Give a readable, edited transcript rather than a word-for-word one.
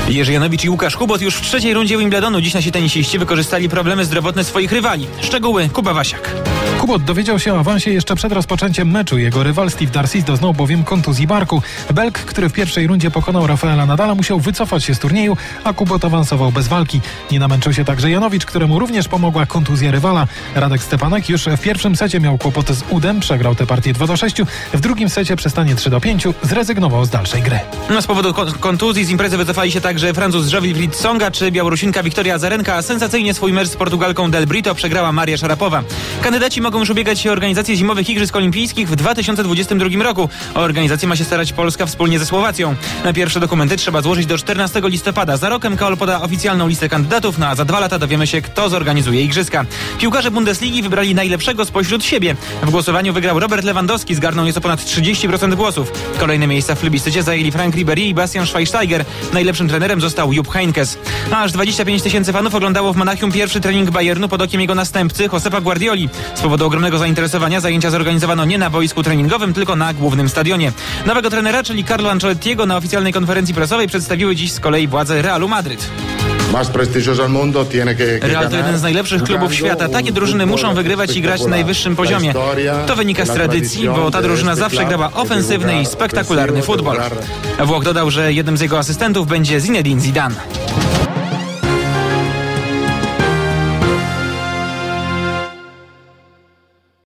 Jerzy Janowicz i Łukasz Kubot już w trzeciej rundzie Wimbledonu. Dziś nasi tenisiści wykorzystali problemy zdrowotne swoich rywali. Szczegóły Kuba Wasiak. Kubot dowiedział się o awansie jeszcze przed rozpoczęciem meczu. Jego rywal Steve Darcis doznał bowiem kontuzji barku. Belg, który w pierwszej rundzie pokonał Rafaela Nadala, musiał wycofać się z turnieju, a Kubot awansował bez walki. Nie namęczył się także Janowicz, któremu również pomogła kontuzja rywala. Radek Stepanek już w pierwszym secie miał kłopoty z udem, przegrał tę partię 2-6. W drugim secie przy stanie 3-5 zrezygnował z dalszej gry. Z powodu kontuzji z imprezy wycofali się także Francuz Wilfried Tsonga czy Białorusinka Wiktoria Azarenka, a sensacyjnie swój mecz z Portugalką Del Brito przegrała Maria Szarapowa. Kandydaci mogą już ubiegać się o organizację zimowych Igrzysk Olimpijskich w 2022 roku. O organizację ma się starać Polska wspólnie ze Słowacją. Na pierwsze dokumenty trzeba złożyć do 14 listopada. Za rok MKOL poda oficjalną listę kandydatów, a za 2 lata dowiemy się, kto zorganizuje Igrzyska. Piłkarze Bundesligi wybrali najlepszego spośród siebie. W głosowaniu wygrał Robert Lewandowski, zgarnął nieco ponad 30% głosów. Kolejne miejsca w plebiscycie zajęli Frank Ribéry i Bastian Schweinsteiger. Najlepszym trenerem został Jupp Heynckes. Aż 25 000 fanów oglądało w Monachium pierwszy trening Bayernu pod okiem jego następcy Josepa Guardioli. Z powodu ogromnego zainteresowania zajęcia zorganizowano nie na boisku treningowym, tylko na głównym stadionie. Nowego trenera, czyli Carlo Ancelottiego, na oficjalnej konferencji prasowej przedstawiły dziś z kolei władze Realu Madryt. Real to jeden z najlepszych klubów świata. Takie drużyny muszą wygrywać i grać na najwyższym poziomie. To wynika z tradycji, bo ta drużyna zawsze grała ofensywny i spektakularny futbol. Włoch dodał, że jednym z jego asystentów będzie Zinedine Zidane.